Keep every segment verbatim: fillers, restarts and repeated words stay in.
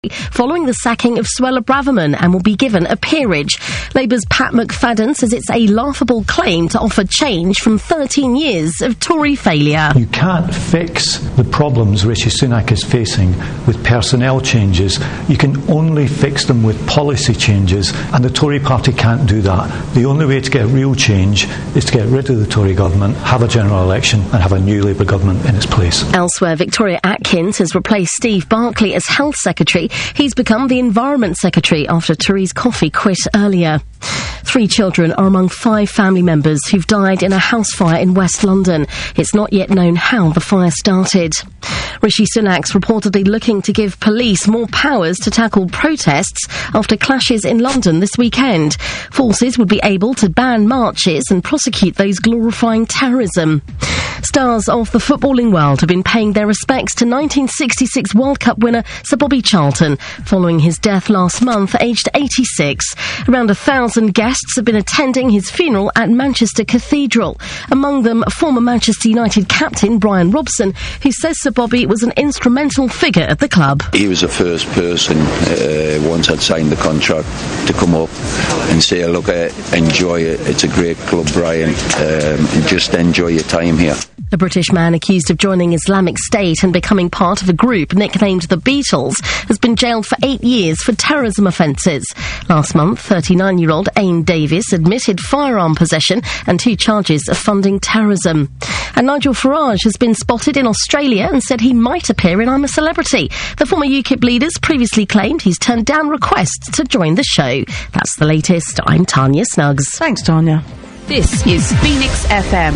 following the sacking of Suella Braverman and will be given a peerage. Labour's Pat McFadden says it's a laughable claim to offer change from thirteen years of Tory failure. You can't fix the problems Rishi Sunak is facing with personnel changes. You can only fix them with policy changes, and the Tory party can't do that. The only way to get real change is to get rid of the Tory government, have a general election and have a new Labour government in its place. Elsewhere, Victoria Atkins has replaced Steve Barclay as Health Secretary. He's become the Environment Secretary after Therese Coffey quit earlier. Three children are among five family members who've died in a house fire in West London. It's not yet known how the fire started. Rishi Sunak's reportedly looking to give police more powers to tackle protests after clashes in London this weekend. Forces would be able to ban marches and prosecute those glorifying terrorism. Stars of the footballing world have been paying their respects to nineteen sixty-six World Cup winner Sir Bobby Charlton following his death last month, aged eighty-six. Around a thousand guests have been attending his funeral at Manchester Cathedral. Among them, former Manchester United captain Brian Robson, who says Sir Bobby was an instrumental figure at the club. He was the first person, uh, once I'd signed the contract, to come up and say, look, uh, enjoy it, it's a great club, Brian, um, and just enjoy your time here. A British man accused of joining Islamic State and becoming part of a group nicknamed the Beatles has been jailed for eight years for terrorism offences. Last month, thirty-nine-year-old Ain Davis admitted firearm possession and two charges of funding terrorism. And Nigel Farage has been spotted in Australia and said he might appear in I'm a Celebrity. The former UKIP leader's previously claimed he's turned down requests to join the show. That's the latest. I'm Tanya Snuggs. Thanks, Tanya. This is Phoenix F M.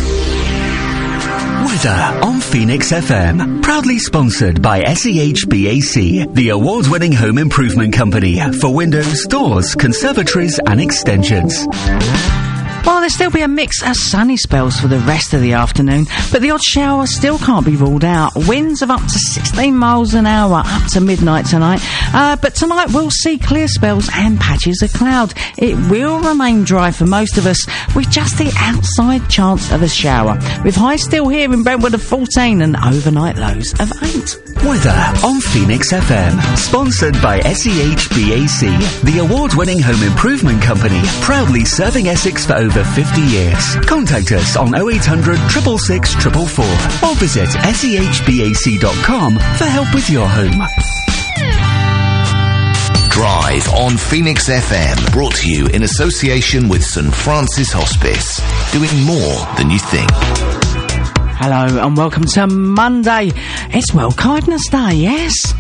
Weather on Phoenix F M. Proudly sponsored by S E H B A C, the award-winning home improvement company for windows, doors, conservatories and extensions. Well, there'll still be a mix of sunny spells for the rest of the afternoon, but the odd shower still can't be ruled out. Winds of up to sixteen miles an hour up to midnight tonight. Uh, but tonight we'll see clear spells and patches of cloud. It will remain dry for most of us, with just the outside chance of a shower, with highs still here in Brentwood of fourteen and overnight lows of eight. Weather on Phoenix F M. Sponsored by S E H B A C, the award-winning home improvement company, proudly serving Essex for over fifty years. Contact us on oh eight hundred, six six six, four four four or visit S E H B A C dot com for help with your home. Drive on Phoenix F M, brought to you in association with St Francis Hospice, doing more than you think. Hello and welcome to Monday. It's World Kindness Day, yes?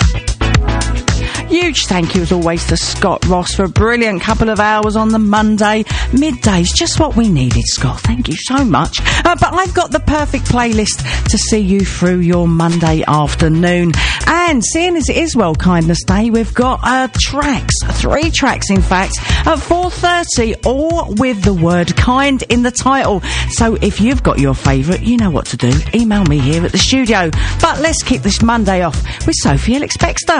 Huge thank you as always to Scott Ross for a brilliant couple of hours on the Monday. Midday's just what we needed, Scott. Thank you so much. Uh, but I've got the perfect playlist to see you through your Monday afternoon. And seeing as it is World Kindness Day, we've got uh, tracks, three tracks in fact, at four thirty, all with the word kind in the title. So if you've got your favourite, you know what to do. Email me here at the studio. But let's kick this Monday off with Sophie Ellis-Bextor.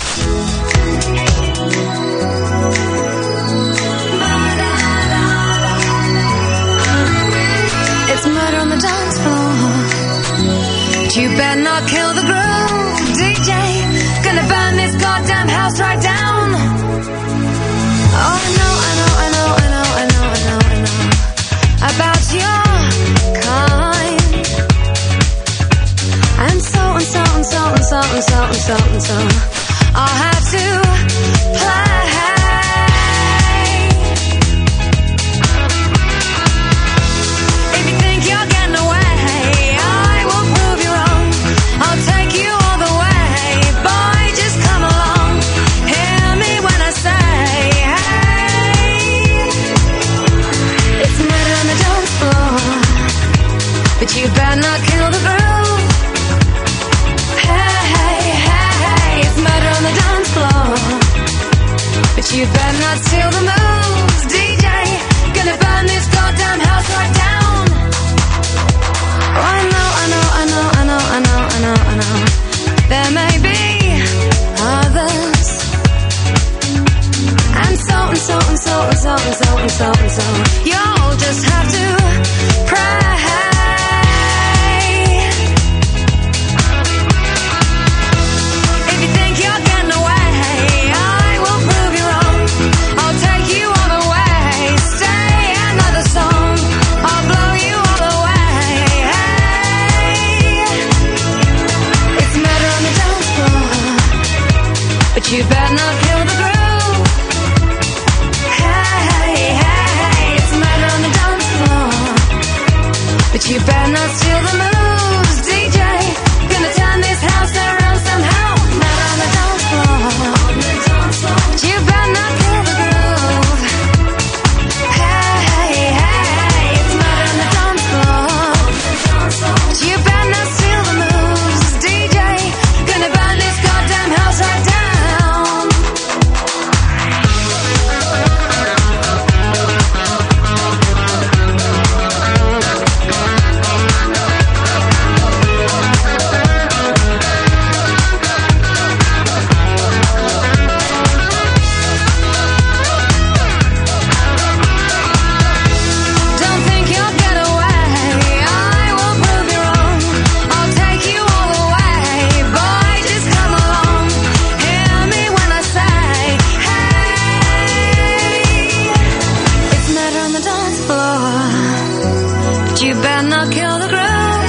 It's murder on the dance floor, but you better not kill the groove, D J. Gonna burn this goddamn house right down. Oh, I know, I know, I know, I know, I know, I know, I know about your kind. And so and so and so and so and so and so and so I'll have to play. If you think you're getting away, I will prove you wrong. I'll take you all the way. Boy, just come along. Hear me when I say, hey. It's murder on the dance floor, but you better not kill the groove. But you better not steal the moves, D J. Gonna burn this goddamn house right down. Oh, I know, I know, I know, I know, I know, I know, I know. There may be others. And so and so and so and so and so and so and so. You'll just have to pray. If you think you're getting but you better not kill the groove. Hey, hey, hey, it's murder on the dance floor, but you better not steal the moves. D J, gonna turn this house around somehow. Murder on the dance floor, but you better not kill the groove. Hey, hey, hey, it's murder on the dance floor, but you better not steal the moves. D J, gonna burn this goddamn house right down. Don't think you'll get away. I will prove you wrong. I'll take you all the way. Boy, just come along. Hear me when I say, hey. It's murder on the dance floor, but you better not kill the groove.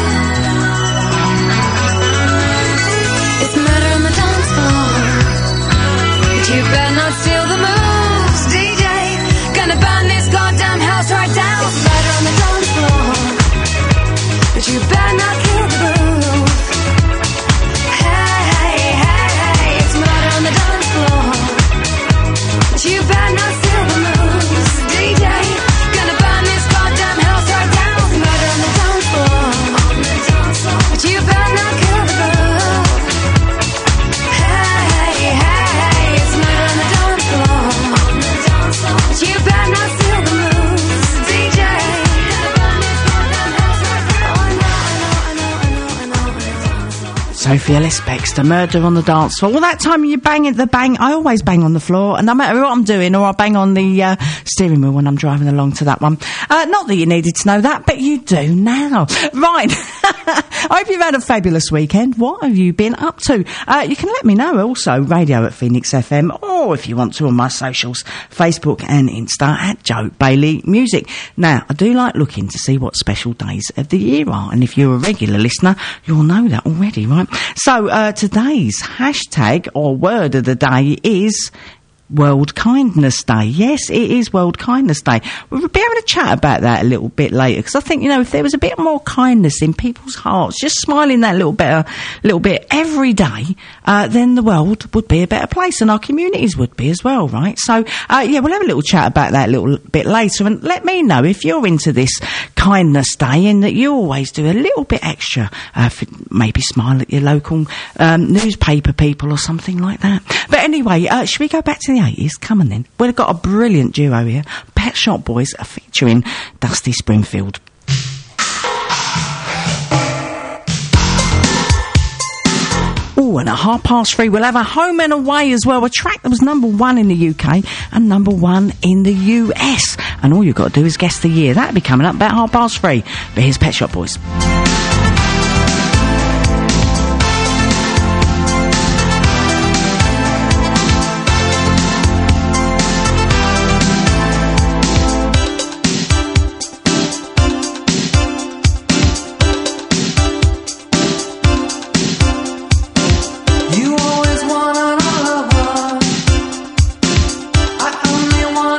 It's murder on the dance floor, but you better not steal the moves. D J, gonna burn this goddamn house right down. It's murder on the dance floor, but you better not kill the groove. Hey, hey, hey, it's murder on the dance floor, but you better not steal the moves. D J, gonna burn this goddamn house right down. It's murder on the dance floor, but you better not kill the groove. Hey, hey, it's murder on the dance floor, but you better not steal the moves. D J, gonna burn this goddamn house right down. Oh, I know, I know, I know, I know, I know. Sophie Ellis Bextor, Murder on the Dance Floor. Well, that time you bang at the bang, I always bang on the floor, and no matter what I'm doing, or I bang on the uh, steering wheel when I'm driving along to that one. Uh, not that you needed to know that, but you do now. Right. I hope you've had a fabulous weekend. What have you been up to? Uh, you can let me know also, radio at Phoenix F M, or if you want to on my socials, Facebook and Insta at Joe Bailey Music. Now, I do like looking to see what special days of the year are, and if you're a regular listener, you'll know that already, right? So, uh, today's hashtag or word of the day is World Kindness Day. Yes, it is World Kindness Day. We'll be having a chat about that a little bit later, because I think, you know, if there was a bit more kindness in people's hearts, just smiling that little bit, a little bit every day, uh, then the world would be a better place, and our communities would be as well, right? So, uh, yeah, we'll have a little chat about that a little bit later, and let me know if you're into this Kindness Day and that you always do a little bit extra, uh, for maybe smile at your local um, newspaper people or something like that. But anyway, uh, should we go back to the eighties? Come on then. We've got a brilliant duo here, Pet Shop Boys, featuring Dusty Springfield. Oh, and at half past three, we'll have a home and away as well. A track that was number one in the U K and number one in the U S. And all you've got to do is guess the year. That'll be coming up about half past three. But here's Pet Shop Boys.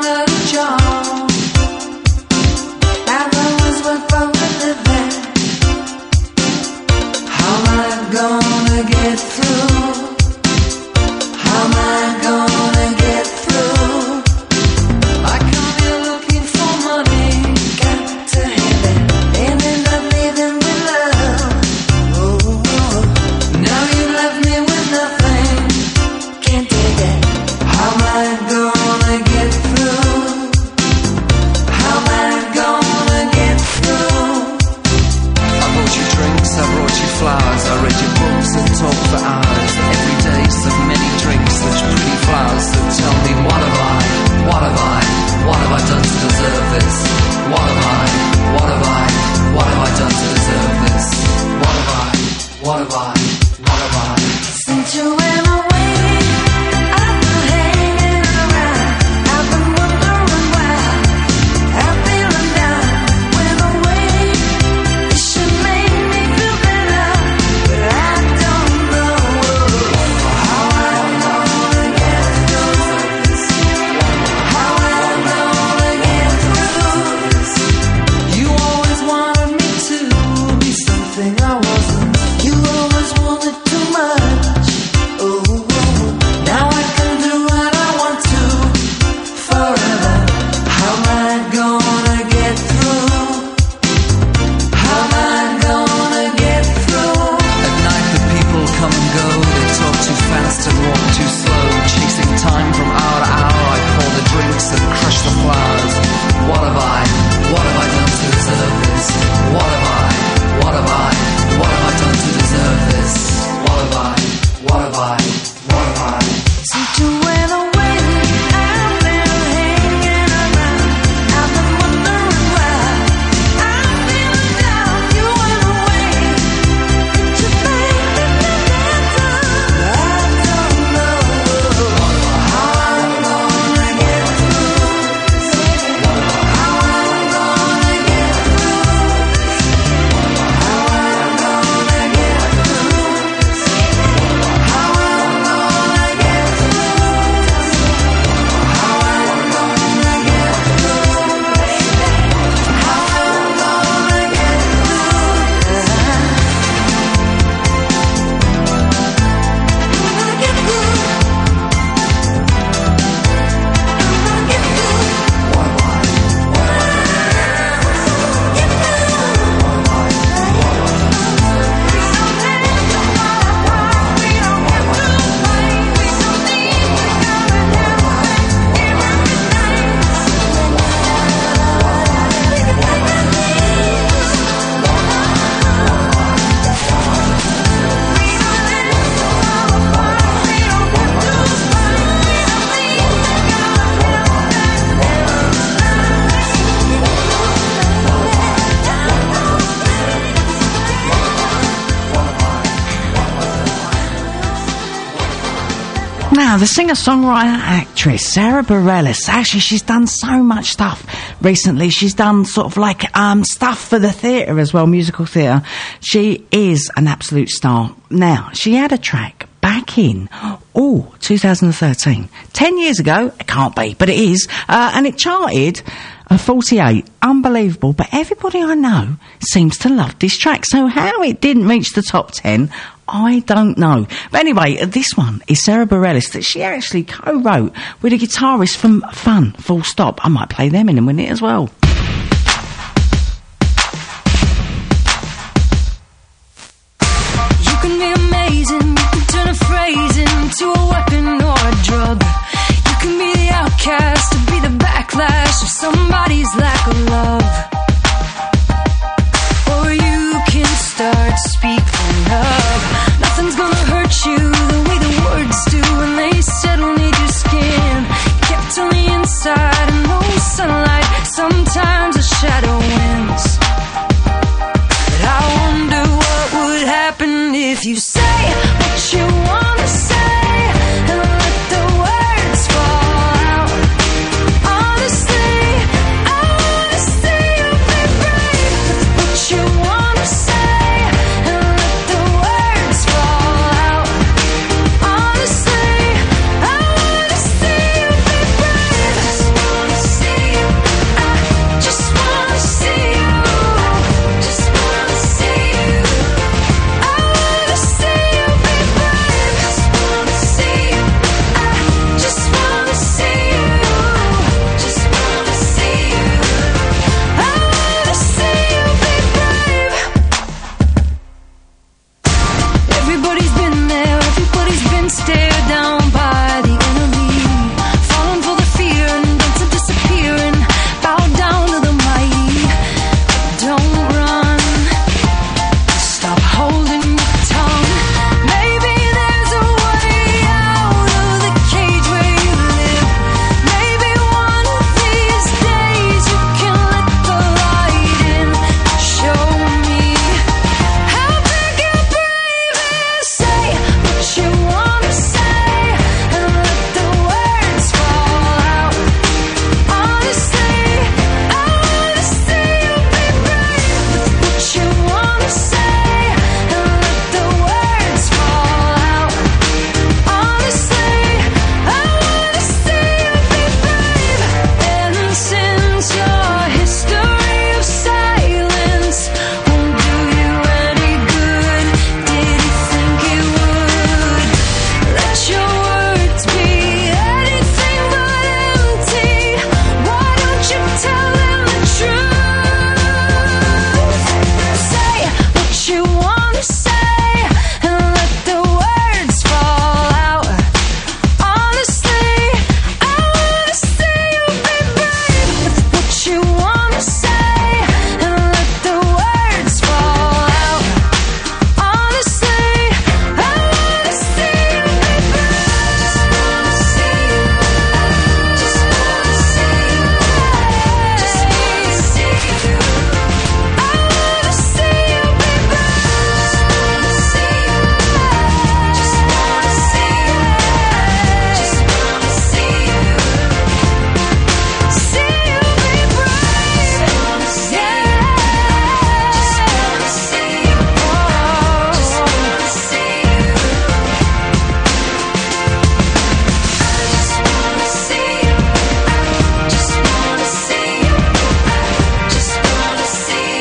That was worth the living. Now, the singer-songwriter-actress Sarah Bareilles, actually, she's done so much stuff recently. She's done sort of like um, stuff for the theatre as well, musical theatre. She is an absolute star. Now, she had a track back in, oh, two thousand thirteen. Ten years ago, it can't be, but it is. Uh, and it charted a forty-eight. Unbelievable. But everybody I know seems to love this track. So how it didn't reach the top ten, I don't know. But anyway, this one is Sarah Bareilles that she actually co-wrote with a guitarist from Fun, Full Stop. I might play them in a minute as well. You can be amazing, you can turn a phrase into a weapon or a drug. You can be the outcast, to be the backlash of somebody's lack of love. Or you can start speaking up. Nothing's gonna hurt you the way the words do when they settle near your skin. Kept on the inside and no sunlight, sometimes a shadow wins. But I wonder what would happen if you say what you wanna say and let the words fall out. Honestly, I wanna see you be brave with what you wanna say and let the words fall out. Honestly, I wanna see you be brave. I just wanna see you. I just wanna see you. Just wanna see you. I wanna see you be brave. Just wanna see you. I just wanna see you. Just wanna see you. I wanna see you be brave. Everybody's been there, everybody's been stared down by the enemy. Falling for the fear and then to disappear and bow down to the mighty. Don't run, stop holding your tongue. Maybe there's a way out of the cage where you live. Maybe one of these days you can let the light in. Show me how big and brave is. Say what you wanna say and let the words fall out. Honestly, I wanna see you be brave with what you wanna say and let the words fall out. Honestly, I wanna see you be brave. And since your history of silence won't do you any good, did you think it would? Let your words be anything but empty. Why don't you tell them the truth? Say what you wanna say and let the words fall out. Honestly, I wanna see you be brave with what you wanna say and let the words fall out. Honestly, I wanna see you be brave. Just wanna see you. Just wanna see you. Just wanna see you. I wanna see you be brave. Just wanna see you. Just wanna see you. Just wanna see you. See you be brave. Yeah. Just wanna see you. Just wanna see you. Just wanna see you. I just wanna see you. I just wanna see you. I just wanna see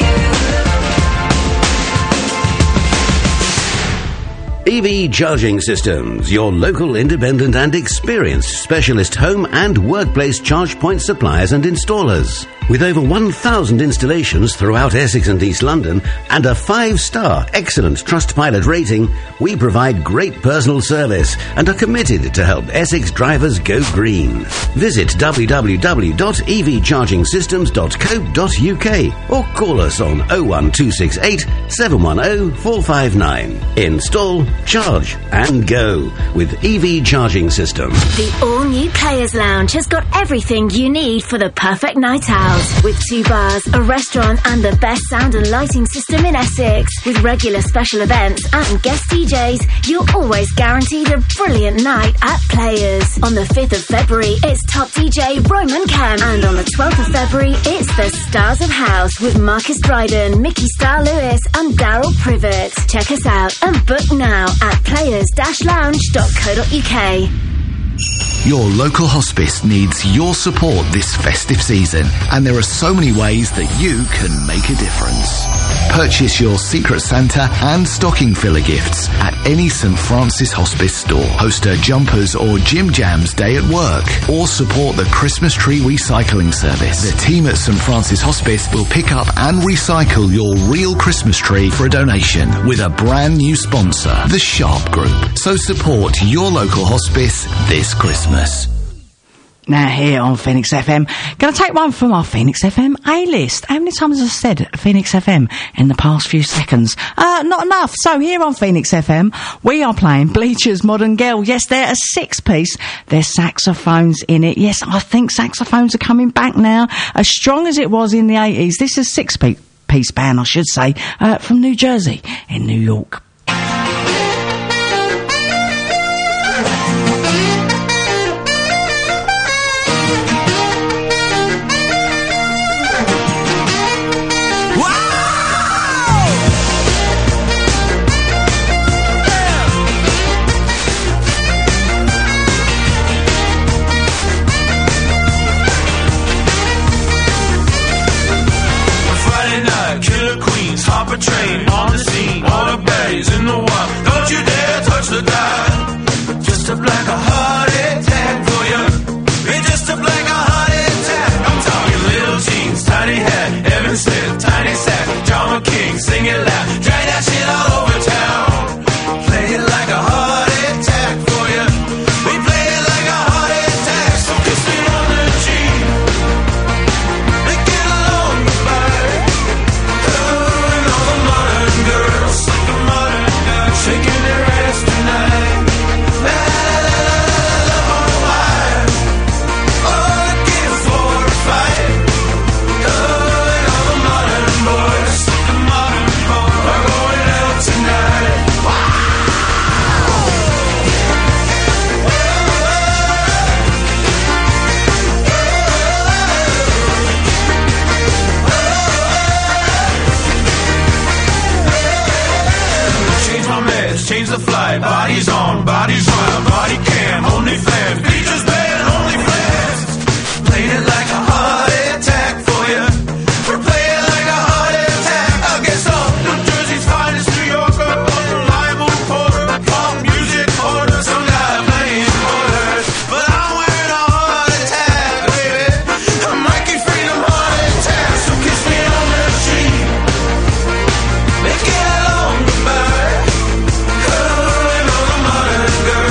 you. E V Charging Systems, your local independent and experienced specialist home and workplace charge point suppliers and installers. With over one thousand installations throughout Essex and East London and a five-star excellent Trustpilot rating, we provide great personal service and are committed to help Essex drivers go green. Visit w w w dot e v charging systems dot co dot u k or call us on oh one two six eight, seven one oh, four five nine. Install, charge and go with E V Charging Systems. The all-new Players Lounge has got everything you need for the perfect night out. House, with two bars, a restaurant and the best sound and lighting system in Essex. With regular special events and guest D Js, you're always guaranteed a brilliant night at Players. On the fifth of February, it's top D J Roman Kemp. And on the twelfth of February, it's the Stars of House with Marcus Dryden, Mickey Star Lewis and Daryl Privet. Check us out and book now at players dash lounge dot co dot uk. Your local hospice needs your support this festive season, and there are so many ways that you can make a difference. Purchase your Secret Santa and stocking filler gifts at any St Francis Hospice store. Host a Jumpers or Jim Jams day at work, or support the Christmas tree recycling service. The team at St Francis Hospice will pick up and recycle your real Christmas tree for a donation with a brand new sponsor, the Sharp Group. So support your local hospice this Christmas. Now here on Phoenix F M, going to take one from our Phoenix F M A-list. How many times have I said Phoenix F M in the past few seconds? Uh, not enough. So here on Phoenix F M, we are playing Bleacher's Modern Girl. Yes, they're a six-piece. There's saxophones in it. Yes, I think saxophones are coming back now, as strong as it was in the eighties. This is a six-piece piece band, I should say, uh, from New Jersey in New York. Hop a train on the scene, all the baddies in the wild. Don't you dare touch the dial. Just a black a heart attack for you. It's just a black a heart attack. I'm talking little jeans, tiny hat, Evan Smith, tiny sack, John King, sing it loud, drag that shit all over town. Play it like a heart attack for you. We play it like a heart attack. So kiss me on the cheek. Make it along goodbye. Shaking their ass tonight. La la la la la, oh my. All looking for a fight. Oh, and all the modern boys, the modern boys are going out tonight. Wow. Change my meds, change the flight. Bodies on, bodies wild, body cam, only fans. Bleachers band, only fans. Playing it like a heart attack for you. We're playing like a heart attack. I guess so. New Jersey's finest, New Yorker, reliable reporter, pop music order, some guy playing quarters. But I'm wearing a heart attack, baby. I'm Mikey Freedom heart attack. So kiss me on the cheek. Make it along goodbye. Oh, and all the modern girls.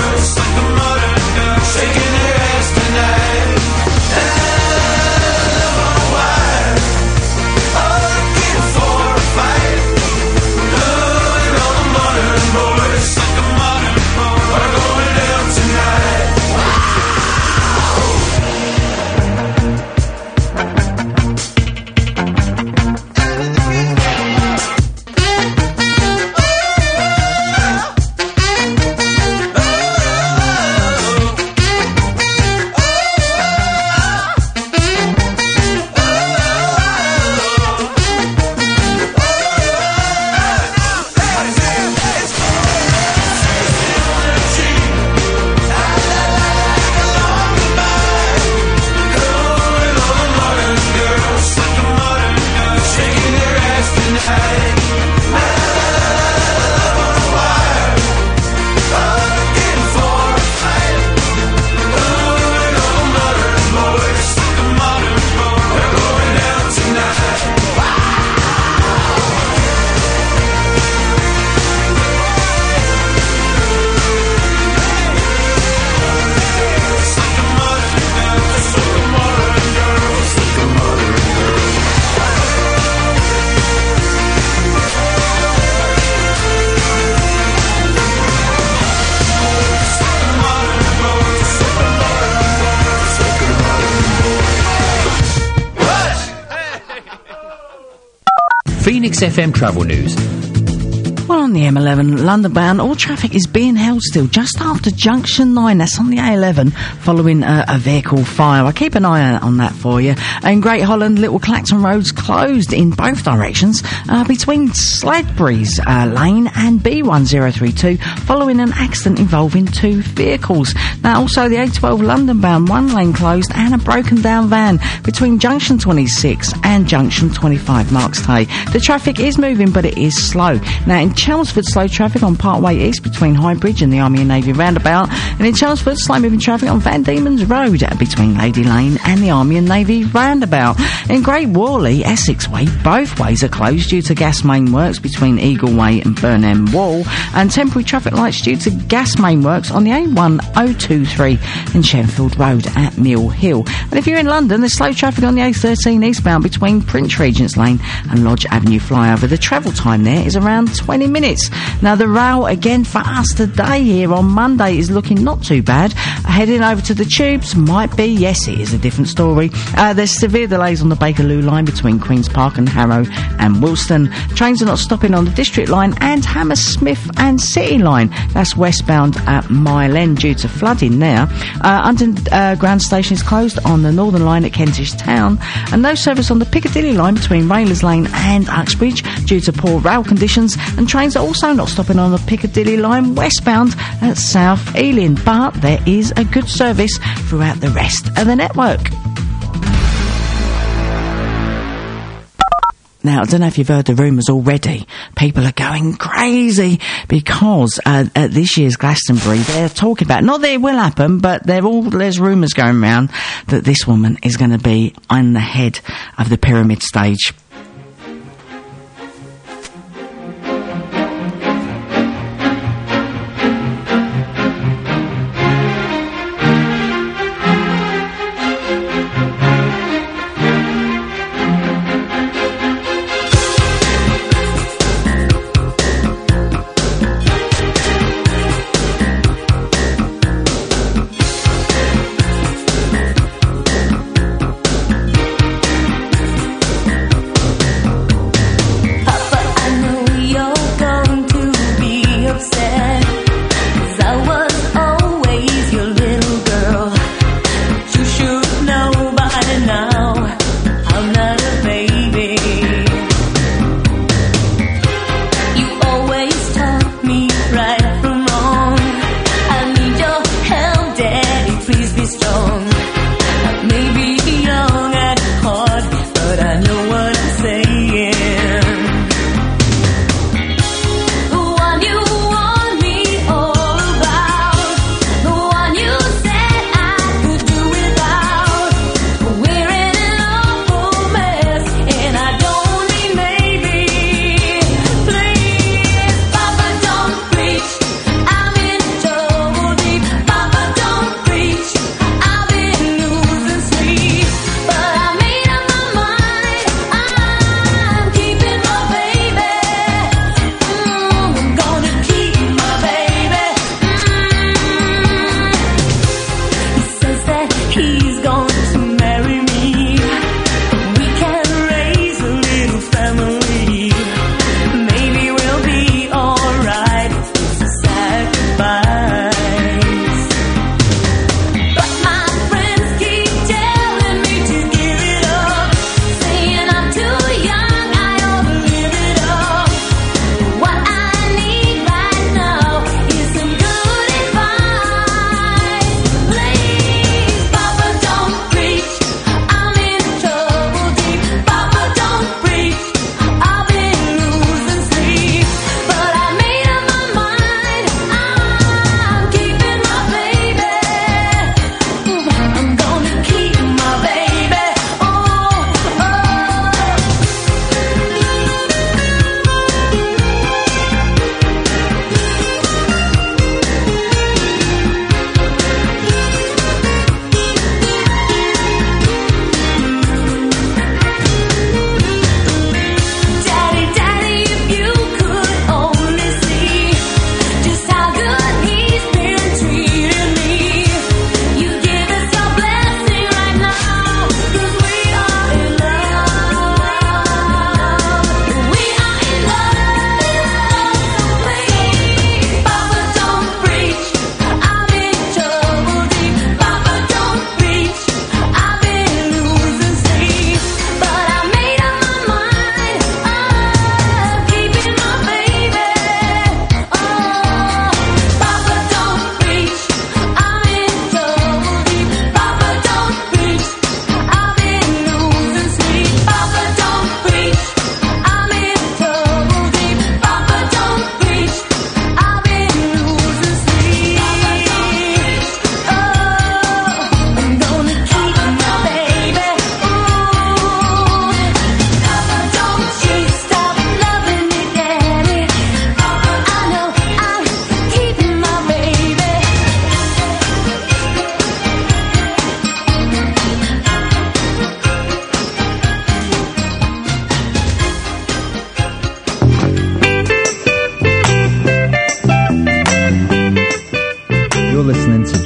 Phoenix F M travel news. Well, on the M eleven London bound, all traffic is being held still just after Junction nine. That's on the A eleven, following uh, a vehicle fire. I'll keep an eye on that for you. In Great Holland, Little Clacton Road's closed in both directions uh, between Sledbury's uh, Lane and B one zero three two, following an accident involving two vehicles. Now, also the A twelve London bound, one lane closed and a broken down van between Junction twenty-six and Junction twenty-five Marks Tay. The traffic is moving, but it is slow. Now, in Chelmsford, slow traffic on Parkway East between High Bridge and the Army and Navy roundabout, and in Chelmsford, slow moving traffic on Van Diemen's Road between Lady Lane and the Army and Navy roundabout. In Great Worley, Essex Way, both ways are closed due to gas main works between Eagle Way and Burnham Wall, and temporary traffic lights due to gas main works on the A one oh two three and Shenfield Road at Mill Hill. And if you're in London, there's slow traffic on the A thirteen eastbound between Prince Regent's Lane and Lodge Avenue flyover. The travel time there is around twenty minutes. Now, the rail again for us today here on Monday is looking not too bad. Heading over to the tubes might be, yes, it is a different story. Uh, there's severe delays on the Bakerloo line between Queen's Park and Harrow and Wilston. Trains are not stopping on the District line and Hammersmith and City line. That's westbound at Mile End due to flooding there. Uh, Underground station is closed on the Northern line at Kentish Town, and no service on the Piccadilly line between Railers Lane and Uxbridge due to poor rail conditions, and trains are also not stopping on the Piccadilly line westbound at South Ealing, but there is a good service throughout the rest of the network. Now, I don't know if you've heard the rumours already. People are going crazy because uh, at this year's Glastonbury, they're talking about, not that it will happen, but they're all, there's rumours going around that this woman is going to be on the head of the pyramid stage.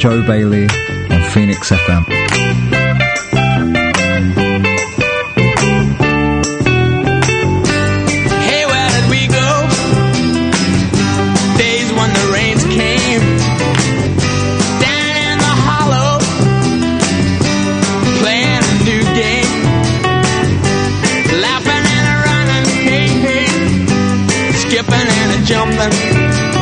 Joe Bailey on Phoenix F M. Hey, where did we go? Days when the rains came down in the hollow, playing a new game, laughing and a running, hey, hey, skipping and a jumping.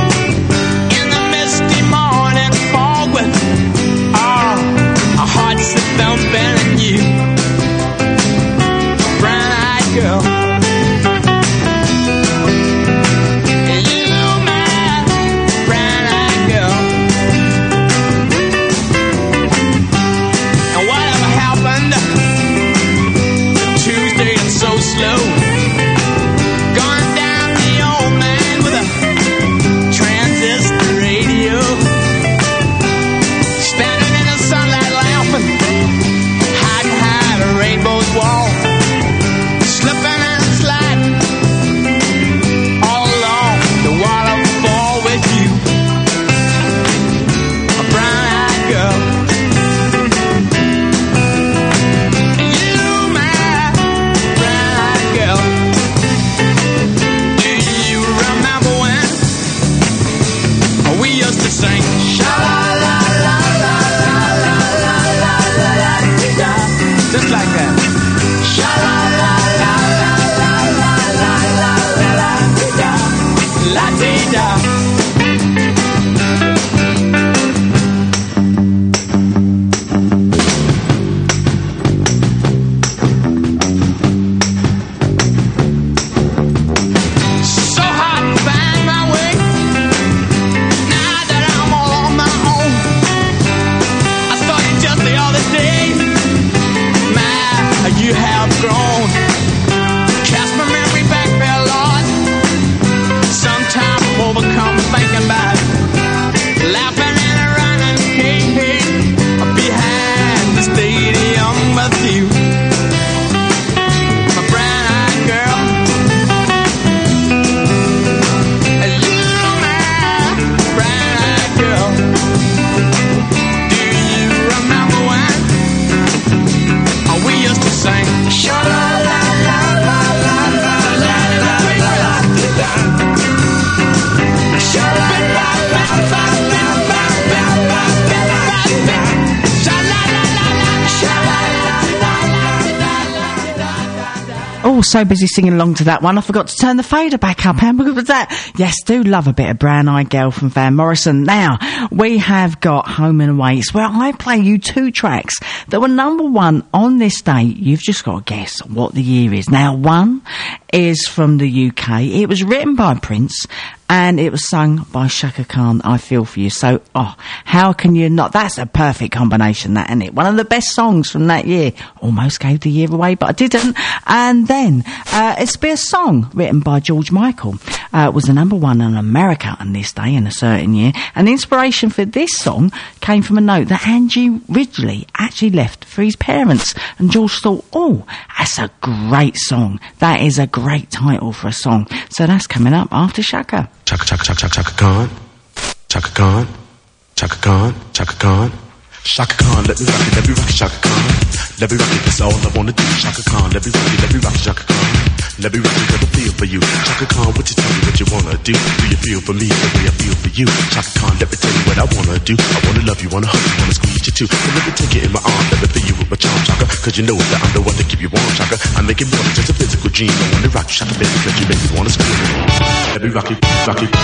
So busy singing along to that one, I forgot to turn the fader back up. How good was that? Yes, do love a bit of Brown Eyed Girl from Van Morrison. Now, we have got Home and Away. It's where I play you two tracks that were number one on this day. You've just got to guess what the year is. Now, one is from the U K. It was written by Prince, and it was sung by Shaka Khan, I Feel For You. So, oh, how can you not? That's a perfect combination, that, isn't it? One of the best songs from that year. Almost gave the year away, but I didn't. And then, uh, it's been a song written by George Michael. Uh, it was the number one in America on this day in a certain year. And the inspiration for this song came from a note that Angie Ridgely actually left for his parents. And George thought, oh, that's a great song. That is a great title for a song. So that's coming up after Shaka. Chaka Chaka Chaka Chaka Khan, Chaka Khan, Chaka Khan, Chaka Khan, Shaka Khan. Let me rock it, let me rock it, Shaka Khan. Let me rock it, that's all I wanna do. Shaka Khan, let me rock it, let me rock it, Shaka Khan. Let me rock it, let me feel for you. Shaka Khan, what you tell me what you wanna do? Do you feel for me the way I feel for you? Shaka Khan, let me tell you what I wanna do. I wanna love you, wanna hug you, wanna squeeze you too. So let me take it in my arms, let me feel you with my charm, Shaka. Cause you know that I'm the one to keep you warm, Shaka. I make it more than just a physical dream. I wanna rock you, Shaka, baby, cause you make me wanna scream. Let me rock it, rock it.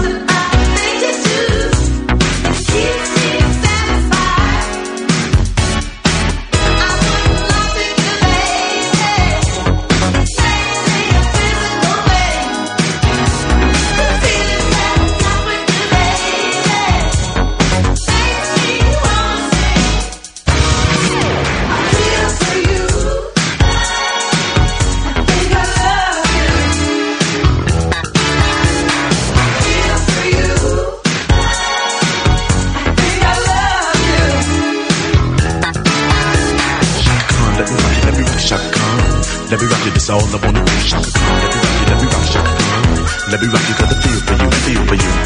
Satisfied. Let me rock you, that's all I wanna do. Shaka Khan, let me rock you, let me rock you, Shaka Khan. Let me rock you, got the feel for you, feel for you.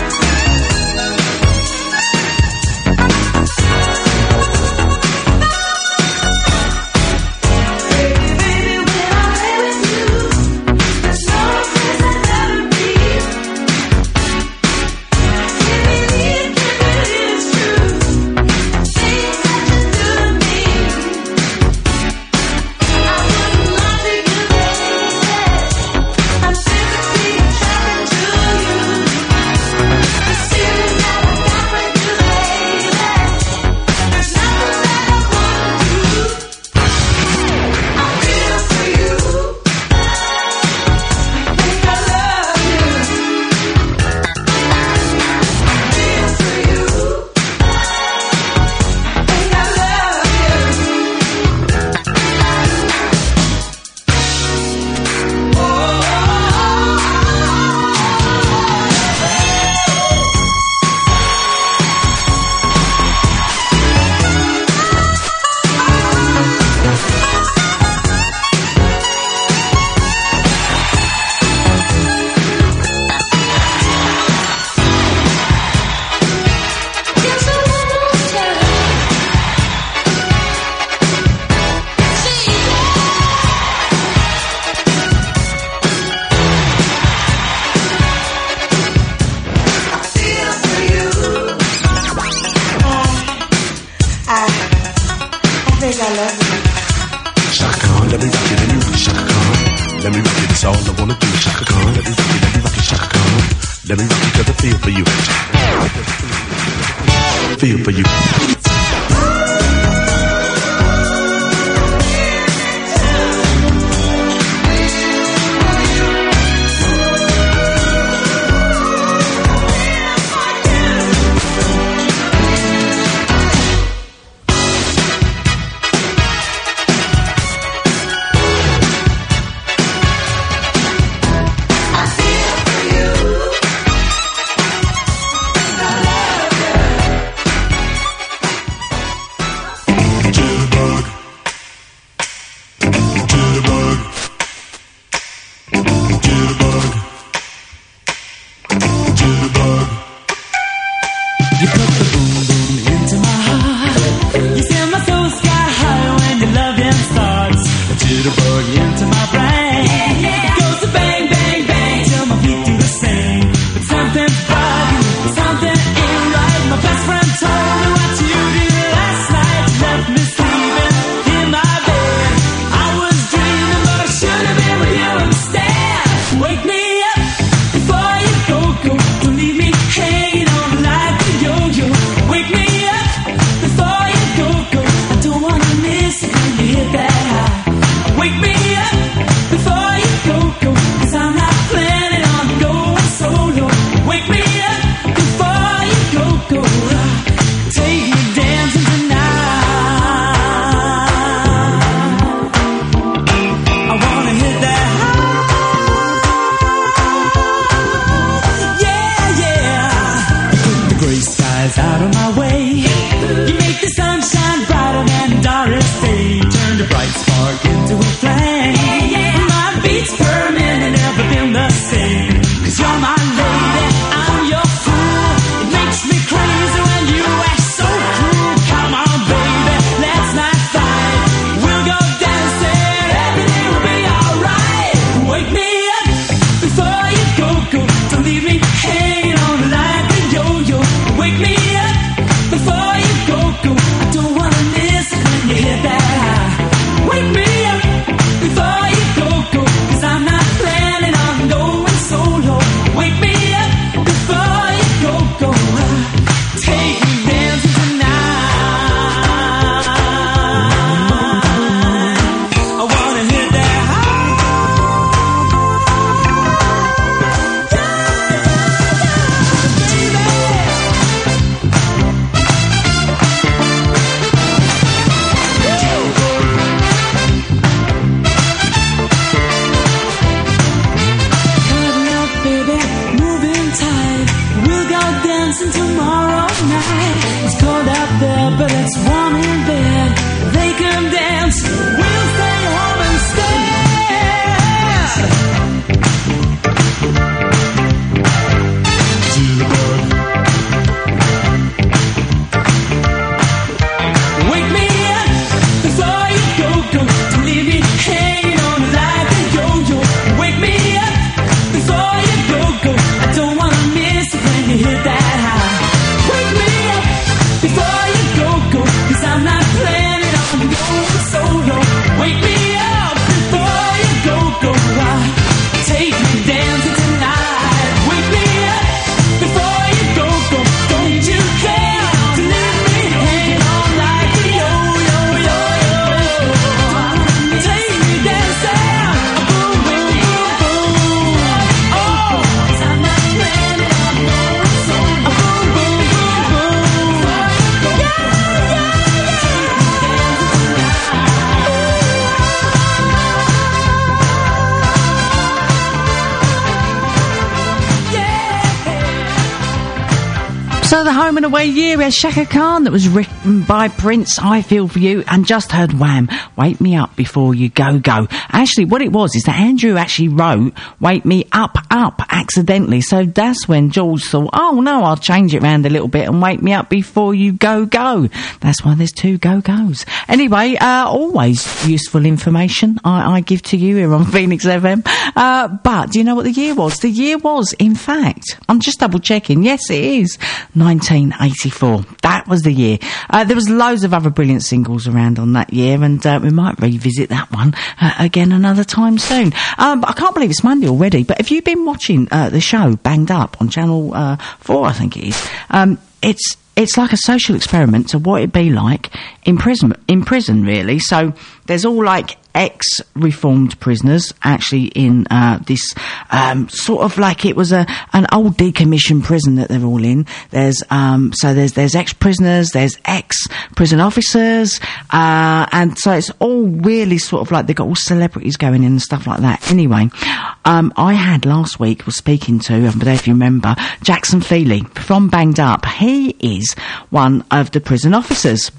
So the home and away year, we had Shaka Khan, that was written by Prince, I Feel For You, and just heard Wham, Wake Me Up Before You Go Go. Actually, what it was is that Andrew actually wrote Wake Me Up Up accidentally, so that's when George thought, oh no, I'll change it round a little bit and Wake Me Up Before You Go Go. That's why there's two go-go's. Anyway, uh, always useful information I, I give to you here on Phoenix F M. Uh, but do you know what the year was? The year was, in fact, I'm just double checking, yes it is, nineteen eighty-four. That was the year. Uh, there was loads of other brilliant singles around on that year, and uh, we might revisit that one uh, again another time soon. Um, I can't believe it's Monday already, but have you been watching uh, the show Banged Up on Channel uh, four, I think it is? Um, it's It's like a social experiment to what it'd be like in prison, in prison, really. So there's all like ex-reformed prisoners actually in uh, this um, sort of like it was a an old decommissioned prison that they're all in. There's um, so there's there's ex-prisoners, there's ex-prison officers, uh, and so it's all really sort of like they've got all celebrities going in and stuff like that. Anyway, um, I had last week was speaking to, I don't know if you remember, Jackson Feely from Banged Up. He is one of the prison officers.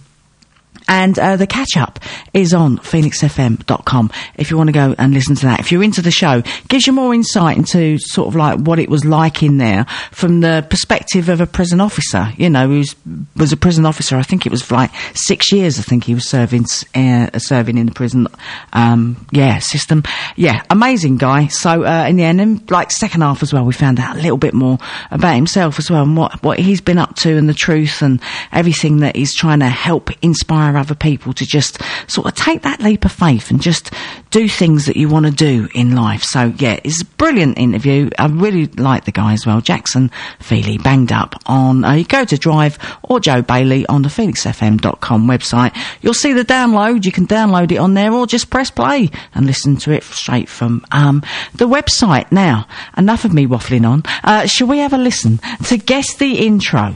And uh, the catch-up is on phoenix f m dot com if you want to go and listen to that. If you're into the show, gives you more insight into sort of like what it was like in there from the perspective of a prison officer, you know, who was a prison officer. I think it was for like six years, I think he was serving uh, serving in the prison, um, yeah, system. Yeah, amazing guy. So, uh, in the end, and like second half as well, we found out a little bit more about himself as well and what, what he's been up to and the truth and everything that he's trying to help inspire other people to just sort of take that leap of faith and just do things that you want to do in life. So yeah, it's a brilliant interview. I really like the guy as well. Jackson Feely, Banged Up on, uh, you go to Drive or Joe Bailey on the phoenix f m dot com website. You'll see the download. You can download it on there or just press play and listen to it straight from um, the website. Now, enough of me waffling on. Uh, shall we have a listen to Guess the Intro?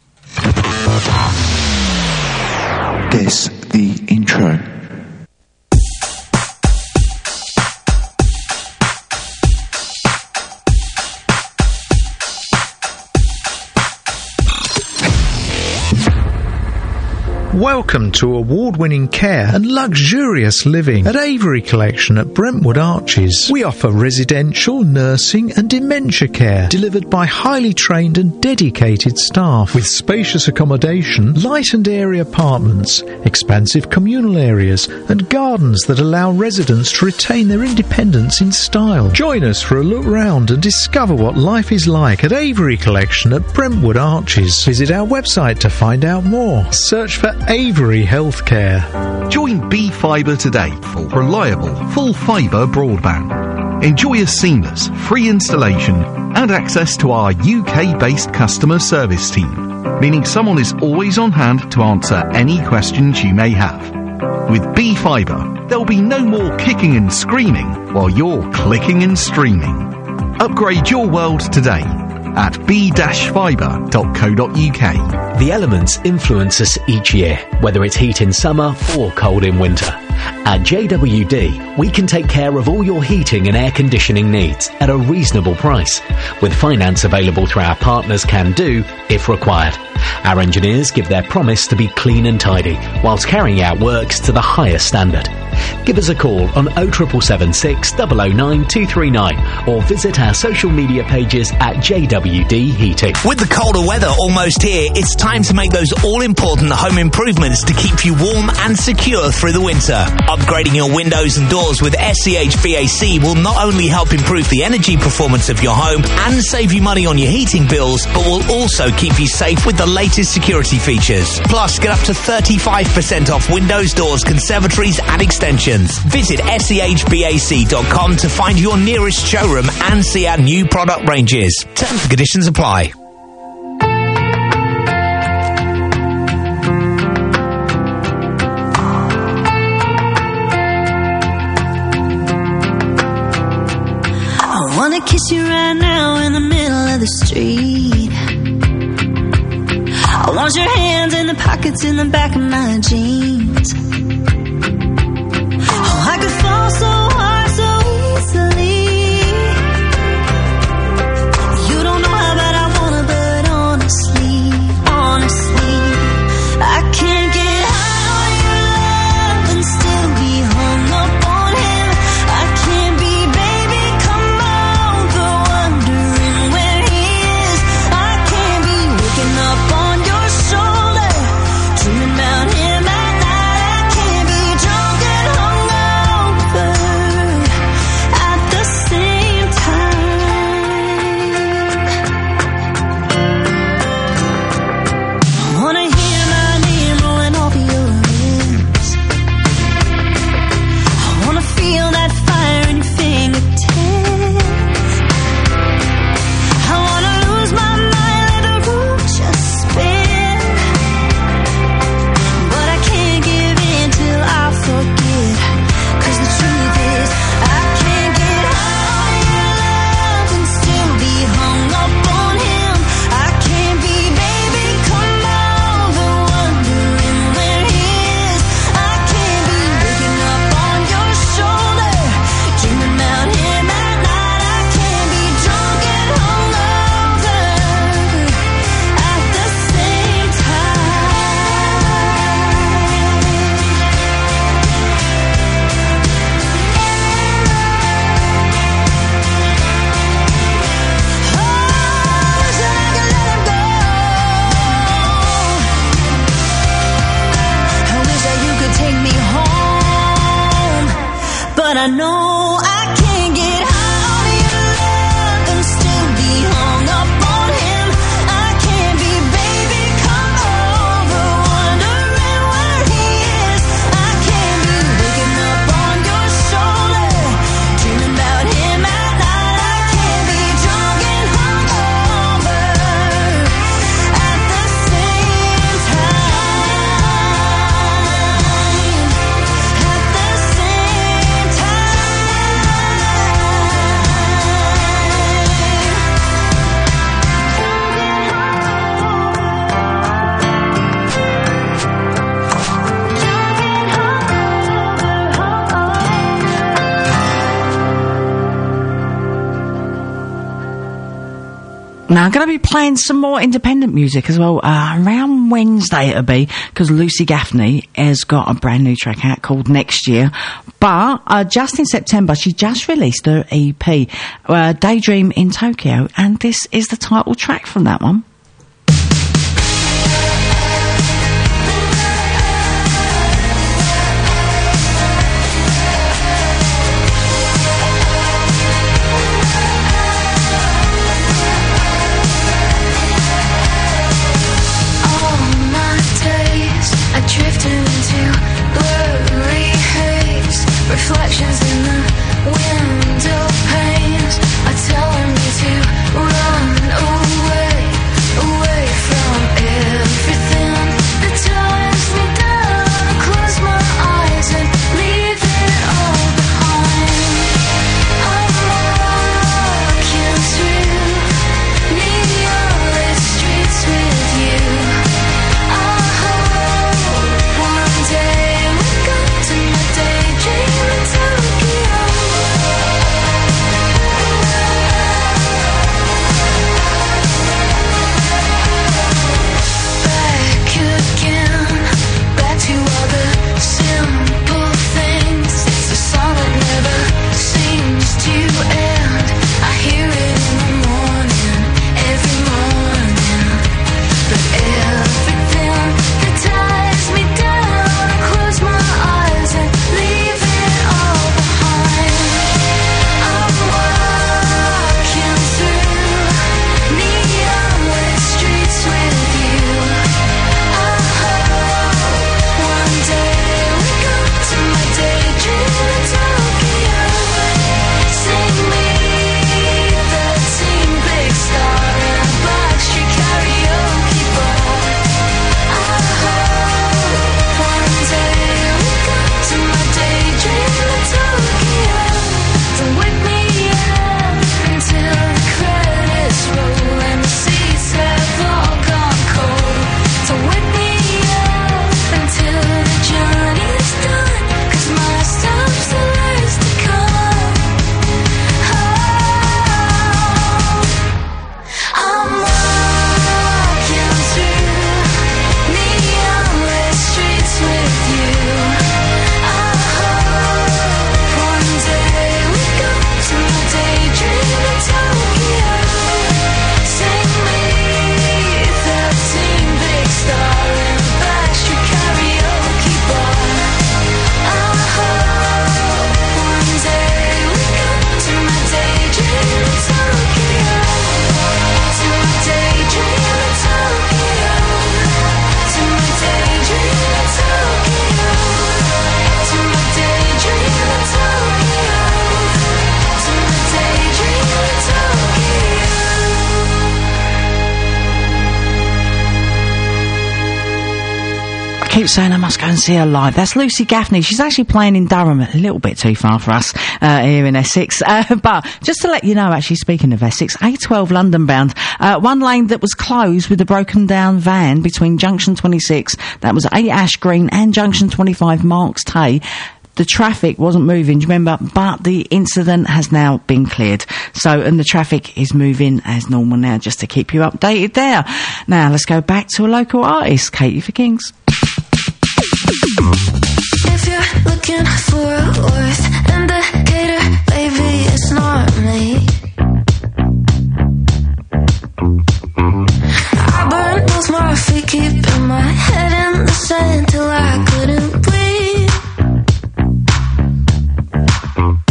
Guess the intro. Welcome to award-winning care and luxurious living at Avery Collection at Brentwood Arches. We offer residential, nursing and dementia care delivered by highly trained and dedicated staff with spacious accommodation, light and airy apartments, expansive communal areas and gardens that allow residents to retain their independence in style. Join us for a look round and discover what life is like at Avery Collection at Brentwood Arches. Visit our website to find out more. Search for Avery Healthcare. Join B Fibre today for reliable, full fibre broadband. Enjoy a seamless, free installation and access to our U K-based customer service team, meaning someone is always on hand to answer any questions you may have. With B Fibre, there'll be no more kicking and screaming while you're clicking and streaming. Upgrade your world today at b dash fibre dot co dot u k. The elements influence us each year, whether it's heat in summer or cold in winter. At J W D, we can take care of all your heating and air conditioning needs at a reasonable price, with finance available through our partners Can Do if required. Our engineers give their promise to be clean and tidy, whilst carrying out works to the highest standard. Give us a call on oh seven seven six, oh oh nine, two three nine or visit our social media pages at J W D Heating. With the colder weather almost here, it's time to make those all-important home improvements to keep you warm and secure through the winter. Upgrading your windows and doors with S C H B A C will not only help improve the energy performance of your home and save you money on your heating bills, but will also keep you safe with the latest security features. Plus, get up to thirty-five percent off windows, doors, conservatories and extensions. Visit S C H B A C dot com to find your nearest showroom and see our new product ranges. Terms and conditions apply. I wanna kiss you right now in the middle of the street. I want your hands in the pockets in the back of my jeans. Oh, I could fall so hard so easily. You don't know how bad I wanna, but honestly know I can't get high on your love and still be hung up on him. I can't be baby come over, wondering where he is. I can't be waking up on your shoulder, dreaming about him at night. I can't be drunk and hungover at the same Now, I'm going to be playing some more independent music as well, uh, around Wednesday it'll be, because Lucy Gaffney has got a brand new track out called Next Year. But, uh, just in September, she just released her E P, uh, Daydream in Tokyo, and this is the title track from that one. Reflections in the window panes are telling me to run away, away from everything that ties me down. Close my eyes and leave it all behind. I'm walking through neon-lit streets with you. I hope one day we'll go to my daydream. Keep saying I must go and see her live. That's Lucy Gaffney. She's actually playing in Durham, a little bit too far for us uh, here in Essex. Uh, but just to let you know, actually, speaking of Essex, A twelve London bound, uh, one lane that was closed with a broken down van between Junction twenty-six, that was eight Ash Green, and Junction twenty-five, Marks Tay. The traffic wasn't moving, do you remember? But the incident has now been cleared. So, and the traffic is moving as normal now, just to keep you updated there. Now, let's go back to a local artist, Katie for Kings. If you're looking for a worth indicator, baby, it's not me. I burned both my feet, keeping my head in the sand till I couldn't breathe.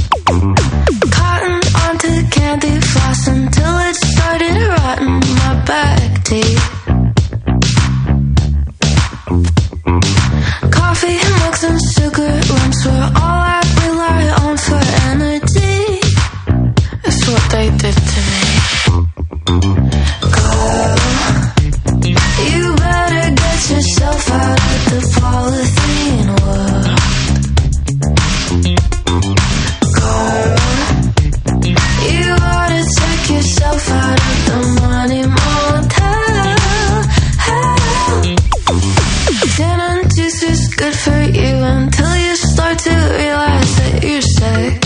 you did to me. Go. You better get yourself out of the polythene world. Go. You ought to take yourself out of the money motel. Didn't juice is good for you until you start to realize that you're sick.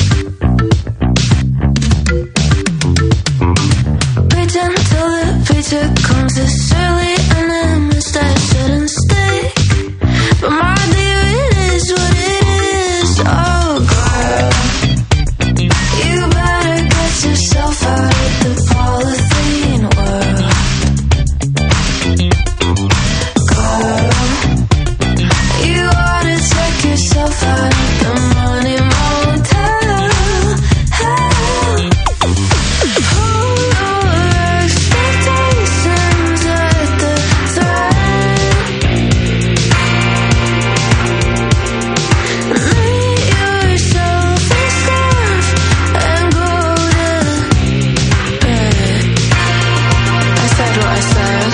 Wait until the paycheck comes this early and I miss that shouldn't stick. But my dear, it is what it is. Oh girl, you better get yourself out of the polythene world. Girl, you ought to take yourself out of the money motel. Hold your expectations at the threat. Make yourself a scarf and go to bed. I said what I said.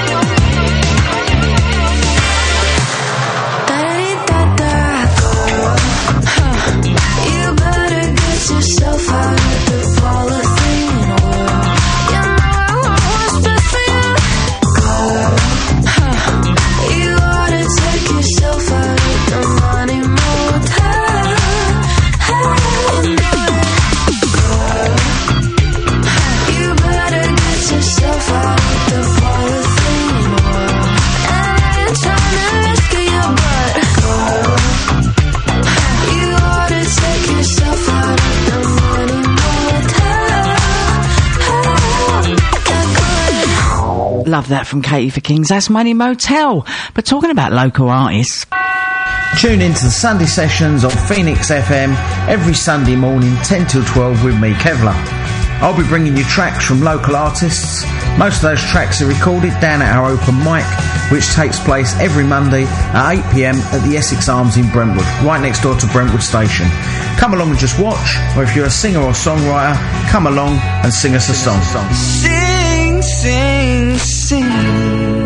Da-da-dee-da-da, girl. Huh. You better get yourself out of the polythene world. You know I want what's best for you, girl. Huh. You ought to take yourself out of the money motel. You know it, girl. Huh. You better get yourself out of the polythene world. And I ain't trying to rescue your butt, girl. You ought to take yourself out of the money motel. Love that from Katie for Kings. That's Money Motel. But talking about local artists. Tune in to the Sunday sessions on Phoenix F M every Sunday morning, ten till twelve with me, Kevlar. I'll be bringing you tracks from local artists. Most of those tracks are recorded down at our open mic, which takes place every Monday at eight p m at the Essex Arms in Brentwood, right next door to Brentwood Station. Come along and just watch, or if you're a singer or songwriter, come along and sing us a song. Sing, sing, sing.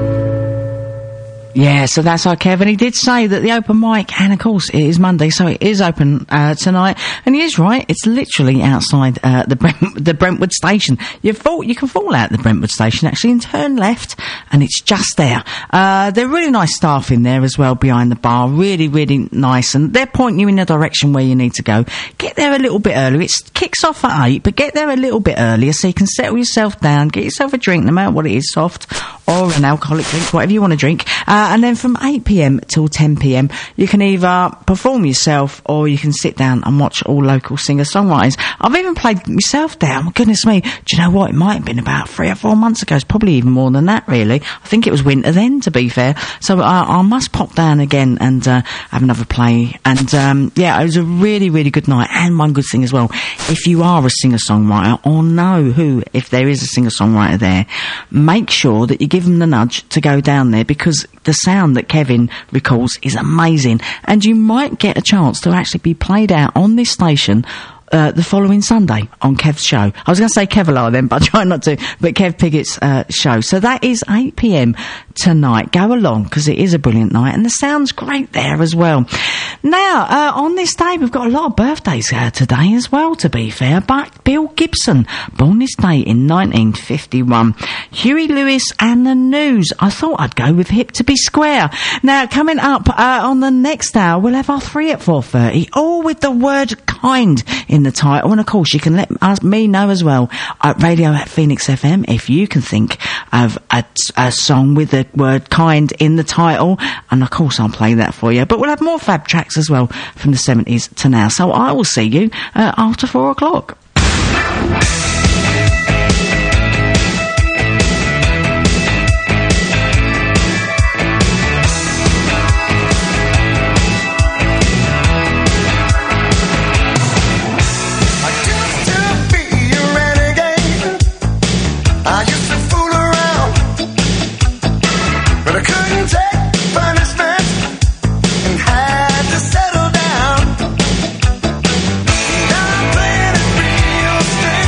Yeah, so that's our Kevin. He did say that the open mic, and of course it is Monday, so it is open uh, tonight. And he is right; it's literally outside uh, the Brent- the Brentwood station. You fall, you can fall out the Brentwood station actually and turn left, and it's just there. Uh, they're really nice staff in there as well behind the bar. Really, really nice, and they're pointing you in the direction where you need to go. Get there a little bit earlier. It kicks off at eight, but get there a little bit earlier so you can settle yourself down, get yourself a drink, no matter what it is, soft or an alcoholic drink, whatever you want to drink. Uh, and then from eight p m till ten p m, you can either perform yourself or you can sit down and watch all local singer-songwriters. I've even played myself down. My goodness me. Do you know what? It might have been about three or four months ago. It's probably even more than that, really. I think it was winter then, to be fair. So uh, I must pop down again and uh, have another play. And, um, yeah, it was a really, really good night. And one good thing as well. If you are a singer-songwriter or know who, if there is a singer-songwriter there, make sure that you give them the nudge to go down there, because the sound that Kevin recalls is amazing, and you might get a chance to actually be played out on this station uh, the following Sunday on Kev's show. I was going to say Kevlar then, but I try not to, but Kev Piggott's uh, show. So that is eight p m tonight. Go along, because it is a brilliant night, and the sound's great there as well. Now, uh, on this day, we've got a lot of birthdays uh, today as well, to be fair, but Bill Gibson, born this day in nineteen fifty-one. Huey Lewis and the News. I thought I'd go with Hip to Be Square. Now, coming up uh, on the next hour, we'll have our three at four thirty, all with the word kind in the title. And, of course, you can let us, me know as well at radio at Phoenix F M if you can think of a, a song with the word kind in the title. And, of course, I'll play that for you. But we'll have more fab tracks as well from the seventies to now. So I will see you uh, after four o'clock. Straight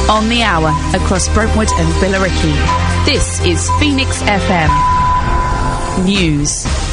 On the hour, across Brentwood and Billericay. This is Phoenix F M. News.